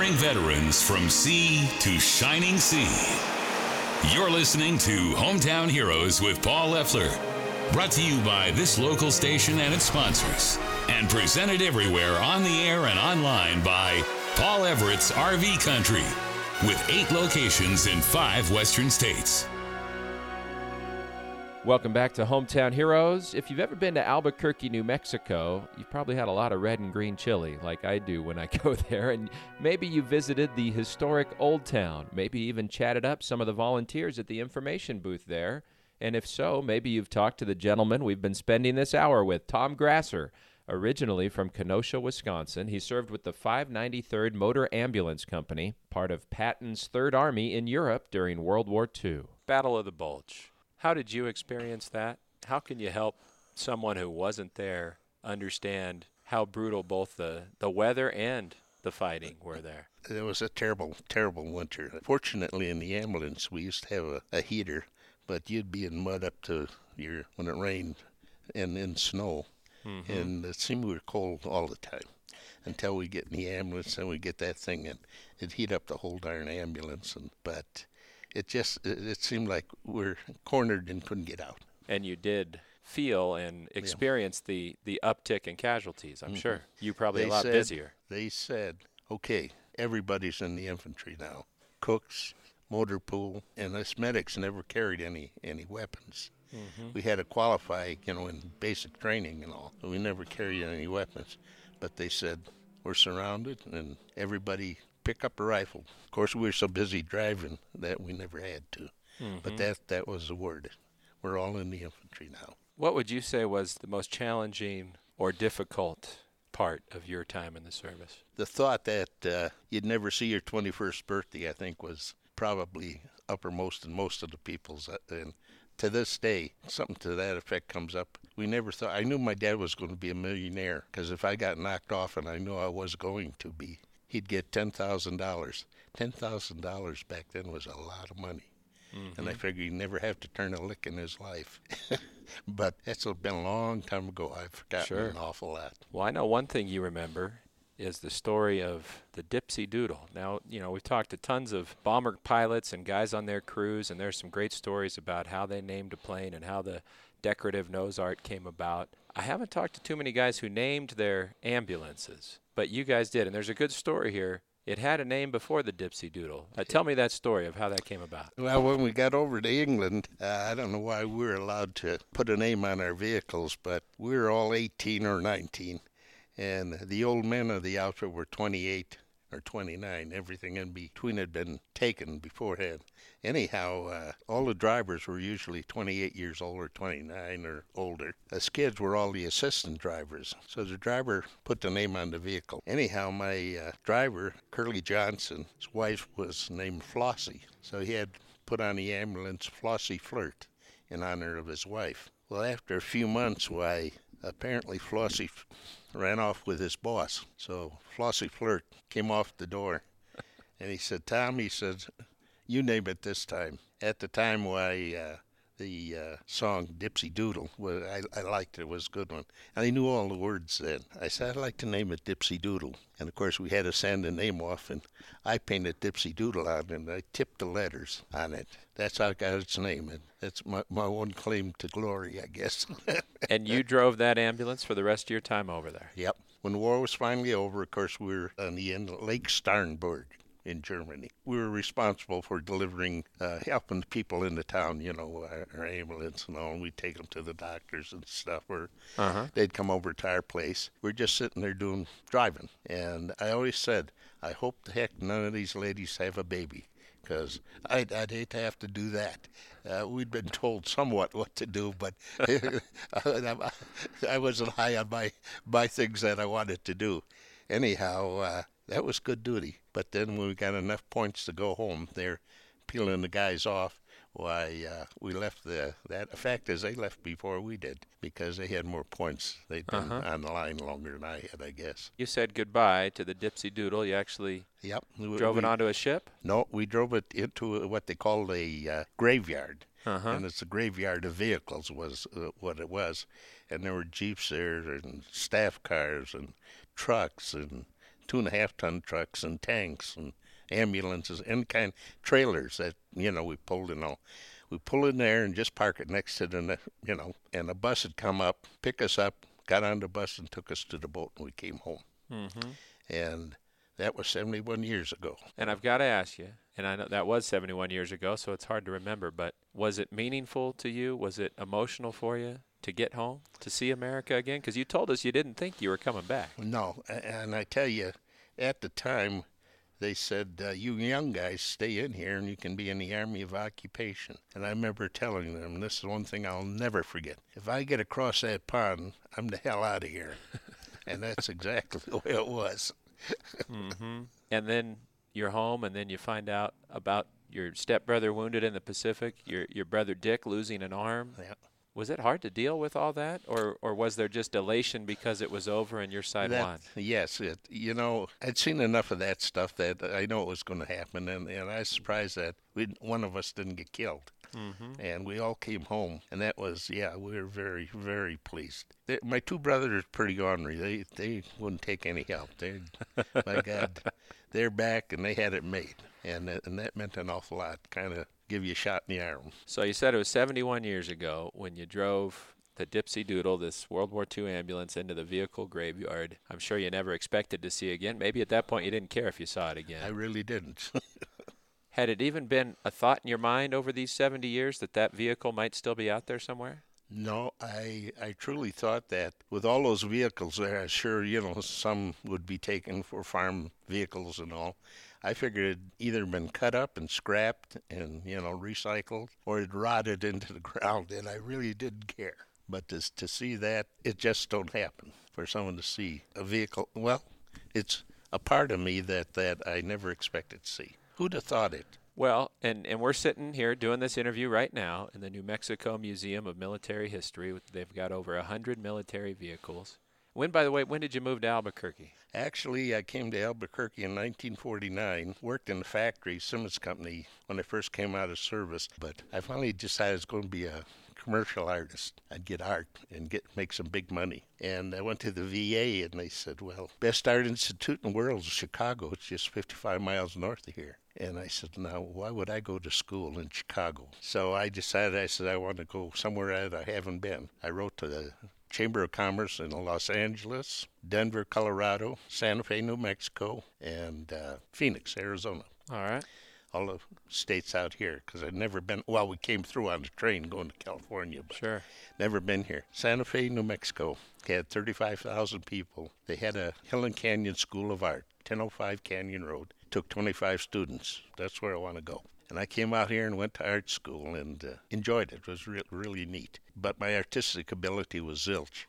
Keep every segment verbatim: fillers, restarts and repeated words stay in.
Honoring veterans from sea to shining sea. You're listening to Hometown Heroes with Paul Leffler. Brought to you by this local station and its sponsors. And presented everywhere on the air and online by Paul Everett's R V Country, with eight locations in five western states. Welcome back to Hometown Heroes. If you've ever been to Albuquerque, New Mexico, you've probably had a lot of red and green chili like I do when I go there. And maybe you visited the historic Old Town, maybe even chatted up some of the volunteers at the information booth there. And if so, maybe you've talked to the gentleman we've been spending this hour with, Tom Grasser, originally from Kenosha, Wisconsin. He served with the five ninety-third Motor Ambulance Company, part of Patton's Third Army in Europe during World War Two. Battle of the Bulge. How did you experience that? How can you help someone who wasn't there understand how brutal both the, the weather and the fighting were there? It was a terrible, terrible winter. Fortunately, in the ambulance, we used to have a, a heater, but you'd be in mud up to your, when it rained, and in snow. Mm-hmm. And it seemed we were cold all the time until we get in the ambulance and we get that thing and it'd heat up the whole darn ambulance. And but it just, it, it seemed like we're cornered and couldn't get out. And you did feel and experience yeah. the, the uptick in casualties, I'm mm-hmm. sure. You probably they a lot said, busier. They said, okay, everybody's in the infantry now. Cooks, motor pool, and us medics never carried any, any weapons. Mm-hmm. We had to qualify, you know, in basic training and all. We never carried any weapons. But they said, we're surrounded, and everybody pick up a rifle. Of course, we were so busy driving that we never had to. Mm-hmm. But that, that was the word. We're all in the infantry now. What would you say was the most challenging or difficult part of your time in the service? The thought that uh, you'd never see your twenty-first birthday, I think, was probably uppermost in most of the people's. Uh, and to this day, something to that effect comes up. We never thought, I knew my dad was going to be a millionaire, because if I got knocked off, and I knew I was going to be, he'd get ten thousand dollars. ten thousand dollars back then was a lot of money. Mm-hmm. And I figured he'd never have to turn a lick in his life. But that's been a long time ago. I've forgotten sure. an awful lot. Well, I know one thing you remember is the story of the Dipsy Doodle. Now, you know, we've talked to tons of bomber pilots and guys on their crews, and there's some great stories about how they named a plane and how the decorative nose art came about. I haven't talked to too many guys who named their ambulances, but you guys did, and there's a good story here. It had a name before the Dipsy Doodle. Uh, tell me that story of how that came about. Well, when we got over to England, uh, I don't know why we were allowed to put a name on our vehicles, but we were all eighteen or nineteen. And the old men of the outfit were twenty-eight or twenty-nine. Everything in between had been taken beforehand. Anyhow, uh, all the drivers were usually twenty-eight years old or twenty-nine or older. Us kids were all the assistant drivers. So the driver put the name on the vehicle. Anyhow, my uh, driver, Curly Johnson, his wife was named Flossie. So he had put on the ambulance Flossie Flirt in honor of his wife. Well, after a few months, why, apparently Flossie ran off with his boss. So Flossie Flirt came off the door, and he said, Tom, he said, you name it this time. At the time, why, uh, the uh, song Dipsy Doodle, was, I, I liked it, it was a good one. And I knew all the words then. I said, I'd like to name it Dipsy Doodle. And, of course, we had to send the name off, and I painted Dipsy Doodle on it, and I tipped the letters on it. That's how I got its name, and that's my, my one claim to glory, I guess. And you drove that ambulance for the rest of your time over there? Yep. When the war was finally over, of course, we were on the end of Lake Starnberg in Germany. We were responsible for delivering, uh, helping people in the town, you know, our, our ambulance and all, and we'd take them to the doctors and stuff, or uh-huh. they'd come over to our place. We're just sitting there doing, driving. And I always said, I hope the heck none of these ladies have a baby, because I'd, I'd hate to have to do that. Uh, we'd been told somewhat what to do, but I, I wasn't high on my, my things that I wanted to do. Anyhow, uh, that was good duty. But then when we got enough points to go home, they're peeling the guys off. Why, uh, we left the, that. The fact is, they left before we did because they had more points. They'd been uh-huh. on the line longer than I had, I guess. You said goodbye to the Dipsy Doodle. You actually yep. drove we, it onto a ship? No, we drove it into what they called a uh, graveyard. Uh-huh. And it's a graveyard of vehicles was uh, what it was. And there were Jeeps there and staff cars and trucks and two and a half ton trucks and tanks and ambulances and kind trailers that, you know, we pulled in all. We pull in there and just park it next to the, you know, and a bus had come up, pick us up, got on the bus and took us to the boat, and we came home. Mm-hmm. And that was seventy-one years ago. And I've got to ask you, and I know that was seventy-one years ago, so it's hard to remember, but was it meaningful to you? Was it emotional for you to get home, to see America again? Because you told us you didn't think you were coming back. No, and I tell you, at the time, they said, uh, you young guys stay in here and you can be in the Army of Occupation. And I remember telling them, this is one thing I'll never forget. If I get across that pond, I'm the hell out of here. And that's exactly the way it was. Mm-hmm. And then you're home, and then you find out about your stepbrother wounded in the Pacific, your your brother Dick losing an arm. Yeah. Was it hard to deal with all that, or or was there just elation because it was over and your side That, won? yes, it, you know, I'd seen enough of that stuff that I know it was going to happen, and, and I was surprised that we one of us didn't get killed. Mm-hmm. And we all came home, and that was, yeah, we were very, very pleased. They, my two brothers are pretty ornery. They they wouldn't take any help. They, my God, they're back, and they had it made, and that, and that meant an awful lot. Kind of give you a shot in the arm. So you said it was seventy-one years ago when you drove the Dipsy Doodle, this World War Two ambulance, into the vehicle graveyard. I'm sure you never expected to see again. Maybe at that point you didn't care if you saw it again. I really didn't. Had it even been a thought in your mind over these seventy years that that vehicle might still be out there somewhere? No, I I truly thought that with all those vehicles there, I'm sure, you know, some would be taken for farm vehicles and all. I figured it'd either been cut up and scrapped and, you know, recycled, or it rotted into the ground, and I really didn't care. But to, to see that, it just don't happen for someone to see a vehicle. Well, it's a part of me that, that I never expected to see. Who'd have thought it? Well, and, and we're sitting here doing this interview right now in the New Mexico Museum of Military History. They've got over one hundred military vehicles. When, by the way, when did you move to Albuquerque? Actually, I came to Albuquerque in nineteen forty-nine, worked in the factory, Simmons Company, when I first came out of service. But I finally decided I was going to be a commercial artist. I'd get art and get make some big money. And I went to the V A, and they said, well, best art institute in the world is Chicago. It's just fifty-five miles north of here. And I said, now, why would I go to school in Chicago? So I decided, I said, I want to go somewhere that I haven't been. I wrote to the Chamber of Commerce in Los Angeles, Denver, Colorado, Santa Fe, New Mexico, and uh, Phoenix, Arizona. All right. All the states out here, because I'd never been, well, we came through on the train going to California, but Sure. never been here. Santa Fe, New Mexico, had thirty-five thousand people. They had a Hill and Canyon School of Art, ten oh five Canyon Road. Took twenty-five students. That's where I want to go. And I came out here and went to art school and uh, enjoyed it. It was re- really neat. But my artistic ability was zilch.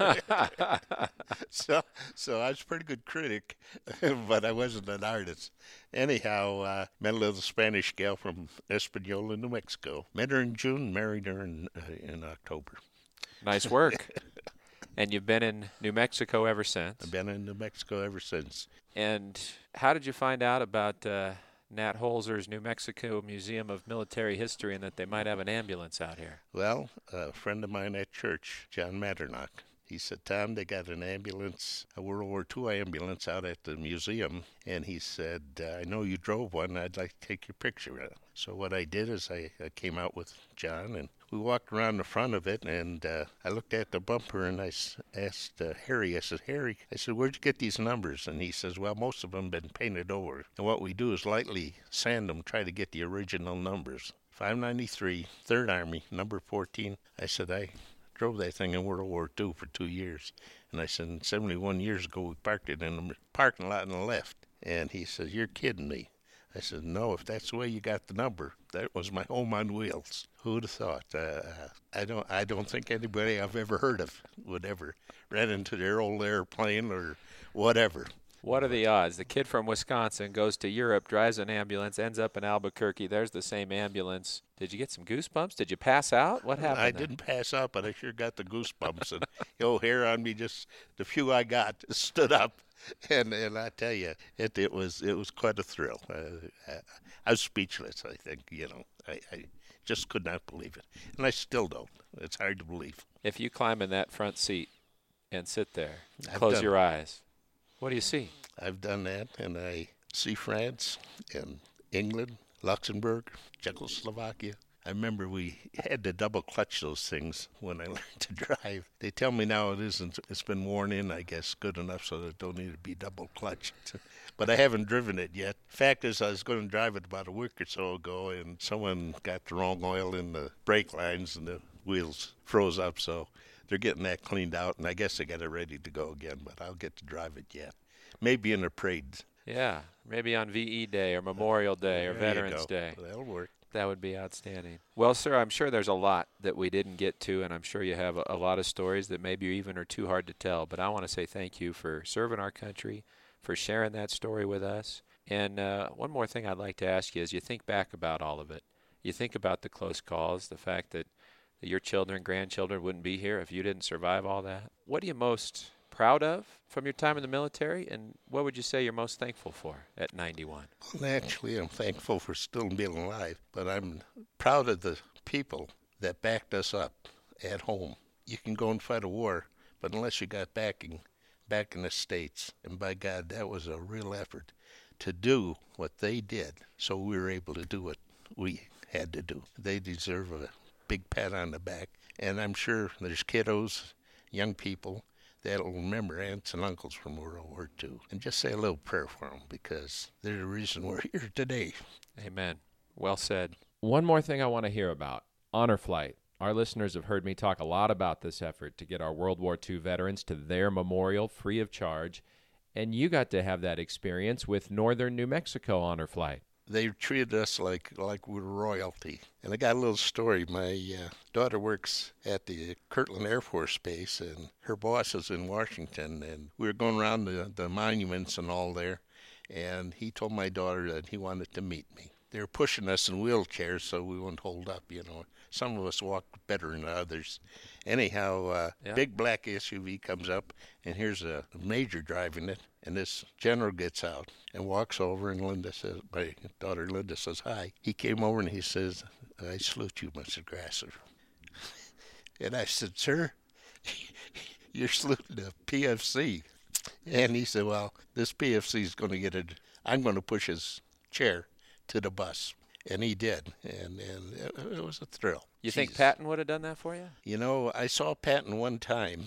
so so I was a pretty good critic, but I wasn't an artist. Anyhow, uh, met a little Spanish gal from Espanola, New Mexico. Met her in June, married her in, uh, in October. Nice work. And you've been in New Mexico ever since. I've been in New Mexico ever since. And how did you find out about uh, Nat Holzer's New Mexico Museum of Military History and that they might have an ambulance out here? Well, a friend of mine at church, John Matternock, he said, Tom, they got an ambulance, a World War Two ambulance out at the museum. And he said, uh, I know you drove one. I'd like to take your picture. So what I did is I, I came out with John, and we walked around the front of it, and uh, I looked at the bumper, and I s- asked uh, Harry, I said, Harry, I said, where'd you get these numbers? And he says, well, most of them been painted over. And what we do is lightly sand them, try to get the original numbers. five ninety-three, third Army, number fourteen. I said, I drove that thing in World War Two for two years. And I said, seventy-one years ago, we parked it in the parking lot on the left. And he says, you're kidding me. I said, no, if that's the way you got the number, that was my home on wheels. Who'd have thought? Uh, I don't I don't think anybody I've ever heard of would ever run into their old airplane or whatever. What are the odds? The kid from Wisconsin goes to Europe, drives an ambulance, ends up in Albuquerque. There's the same ambulance. Did you get some goosebumps? Did you pass out? What happened? I there? didn't pass out, but I sure got the goosebumps. And the old hair on me, just the few I got, stood up. And and I tell you, it it was it was quite a thrill. Uh, I, I was speechless. I think you know, I, I just could not believe it, and I still don't. It's hard to believe. If you climb in that front seat and sit there, I've close done your it. eyes, What do you see? I've done that, and I see France and England, Luxembourg, Czechoslovakia. I remember we had to double clutch those things when I learned to drive. They tell me now it isn't, it's been worn in, I guess, good enough so that it don't need to be double clutched. But I haven't driven it yet. Fact is, I was going to drive it about a week or so ago, and someone got the wrong oil in the brake lines, and the wheels froze up, so they're getting that cleaned out, and I guess they got it ready to go again, but I'll get to drive it yet. Maybe in a parade. Yeah, maybe on V E Day or Memorial Day or There you Veterans go. Day. That'll work. That would be outstanding. Well, sir, I'm sure there's a lot that we didn't get to, and I'm sure you have a, a lot of stories that maybe even are too hard to tell. But I want to say thank you for serving our country, for sharing that story with us. And uh, one more thing I'd like to ask you is you think back about all of it. You think about the close calls, the fact that, that your children, grandchildren wouldn't be here if you didn't survive all that. What are you most proud of from your time in the military, and what would you say you're most thankful for at ninety-one? Well, naturally, I'm thankful for still being alive, but I'm proud of the people that backed us up at home. You can go and fight a war, but unless you got backing back in the States, and by God, that was a real effort to do what they did, so we were able to do what we had to do. They deserve a big pat on the back, and I'm sure there's kiddos, young people, that'll remember aunts and uncles from World War Two. And just say a little prayer for them, because they're the reason we're here today. Amen. Well said. One more thing I want to hear about, Honor Flight. Our listeners have heard me talk a lot about this effort to get our World War Two veterans to their memorial free of charge, and you got to have that experience with Northern New Mexico Honor Flight. They treated us like like we were royalty. And I got a little story. My uh, daughter works at the Kirtland Air Force Base, and her boss is in Washington, and we were going around the, the monuments and all there, and he told my daughter that he wanted to meet me. They were pushing us in wheelchairs so we wouldn't hold up, you know. Some of us walked better than others. Anyhow, uh, Yeah. big black S U V comes up, and here's a major driving it, and this general gets out and walks over, and Linda says, my daughter Linda says, hi. He came over and he says, I salute you, Mister Grasser. And I said, sir, you're saluting the P F C. And he said, well, this P F C is going to get it. I'm going to push his chair to the bus. And he did, and, and it, it was a thrill. You think Jeez. Patton would have done that for you? You know, I saw Patton one time,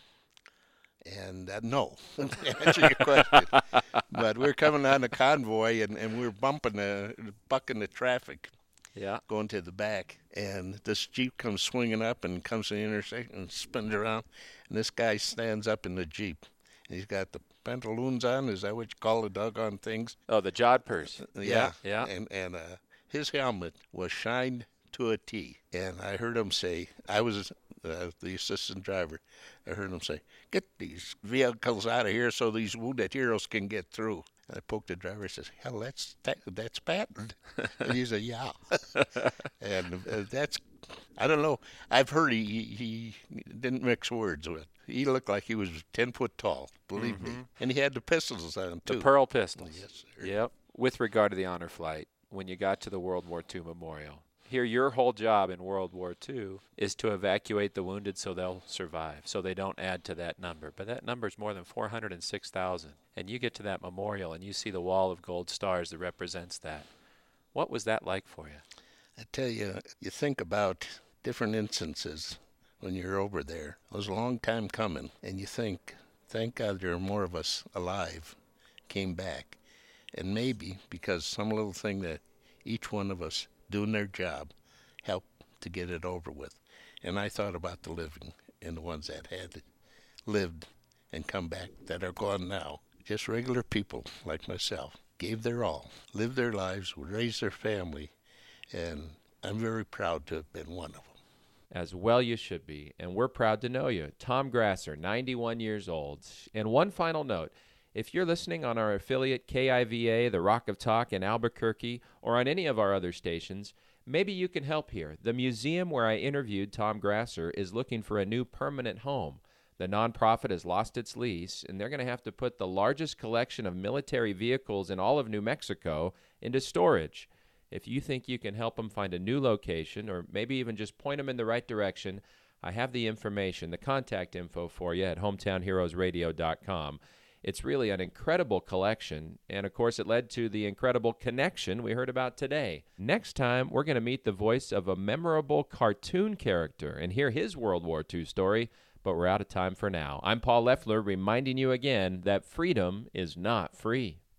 and uh, no, to answer your question. But we we're coming on a convoy, and, and we we're bumping, the, bucking the traffic, Yeah. going to the back. And this Jeep comes swinging up and comes to the intersection and spins around. And this guy stands up in the Jeep. And he's got the pantaloons on. Is that what you call the doggone things? Oh, the jodhpurs. Yeah. Yeah. And, and uh, his helmet was shined to a T. And I heard him say, I was uh, the assistant driver. I heard him say, get these vehicles out of here so these wounded heroes can get through. And I poked the driver and says, hell, that's that's Patton. And he said, yeah. And uh, that's, I don't know. I've heard he, he didn't mix words with. He looked like he was ten foot tall, believe Mhm. me. And he had the pistols on him, too. The Pearl Pistols. Yes, sir. Yep. With regard to the Honor Flight, when you got to the World War Two Memorial, here your whole job in World War Two is to evacuate the wounded so they'll survive, so they don't add to that number. But that number is more than four hundred six thousand. And you get to that memorial and you see the wall of gold stars that represents that. What was that like for you? I tell you, you think about different instances when you're over there. It was a long time coming, and you think, thank God there are more of us alive, came back. And maybe because some little thing that each one of us doing their job helped to get it over with. And I thought about the living and the ones that had lived and come back that are gone now. Just regular people like myself gave their all, lived their lives, raised their family, and I'm very proud to have been one of them. As well you should be, and we're proud to know you. Tom Grasser, ninety-one years old. And one final note, if you're listening on our affiliate K I V A, the Rock of Talk in Albuquerque, or on any of our other stations, maybe you can help here. The museum where I interviewed Tom Grasser is looking for a new permanent home. The nonprofit has lost its lease, and they're going to have to put the largest collection of military vehicles in all of New Mexico into storage. If you think you can help them find a new location, or maybe even just point them in the right direction, I have the information, the contact info for you at hometown heroes radio dot com. It's really an incredible collection, and of course it led to the incredible connection we heard about today. Next time, we're going to meet the voice of a memorable cartoon character and hear his World War Two story, but we're out of time for now. I'm Paul Leffler, reminding you again that freedom is not free.